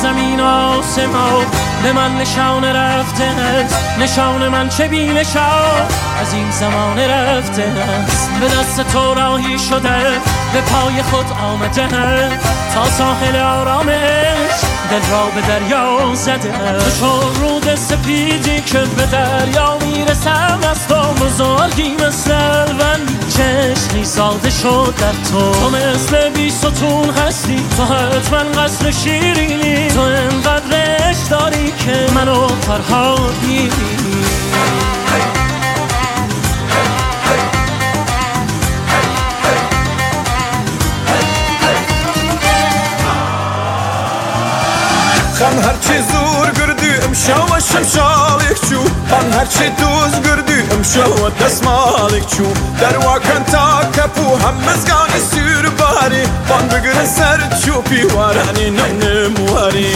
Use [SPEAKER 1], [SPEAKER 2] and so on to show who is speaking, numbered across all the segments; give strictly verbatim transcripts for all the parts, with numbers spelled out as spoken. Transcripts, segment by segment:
[SPEAKER 1] زمین آسمان به من نشان رفته است، نشان من چه بی نشان از این زمان رفته است. به دست تو راهی شده به پای خود آمده تا ساحل آرامش دل را به دریا زده. تو چون رود سپیدی که به دریا میرسم از تو بزرگی مثل الوند چشمی ساده شد در تو. تو مثل بی ستون هستی، تو حتما قصر شیرینی، تو انقدر عشق داری که منو فرهاد میبینی.
[SPEAKER 2] خم هرچی زور گردی امشو و شمشالک چو، من هرچی دوز گردی امشو و دستمالک چو. در واکن تا کپو هم مزگانی سیر باری، بان بگرن سر چوپی وارانی نمواری.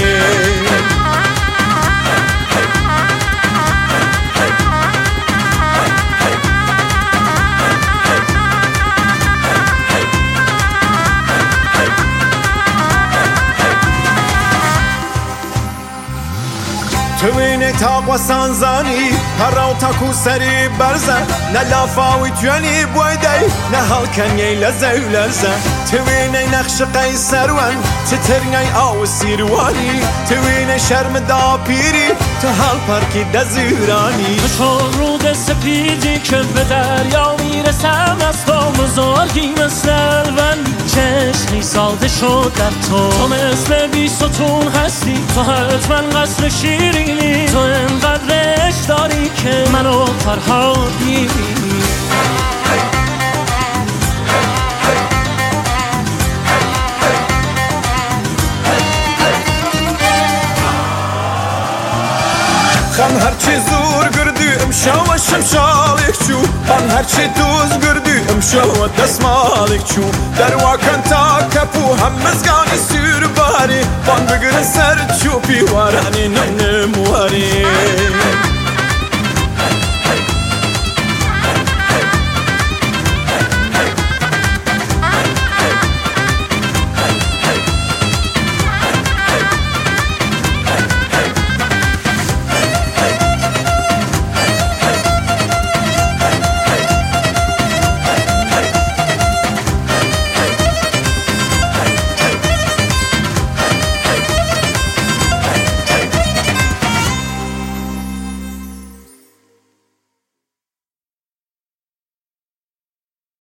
[SPEAKER 2] توینه تاق و سانزانی هراو تاکو سری برزن، نه لافاوی توانی بویدی نه هالکنی لزه و لرزه. توینه نقش قیصر ون تترنی آو سیروانی، توینه شرم دا پیری تو حال پارکی دزیرانی.
[SPEAKER 1] تو چون رود سپیدی که به دریا میرسم از تو بزرگی مثل الوند چشمی ساده شد در تو. تو مثل بی ستون هستی، تو حتما قصر شیرینی، تو انقدر عشق داری که منو فرهاد میبینی.
[SPEAKER 2] خم هرچی زور گردی امشو و شمشالک چو، من هرچی دوز گردی امشو و دستمالک چو. در واکن تا کپو هم مزگانی سیر باری، بان بگرن سر چوپی وارانی نمواری.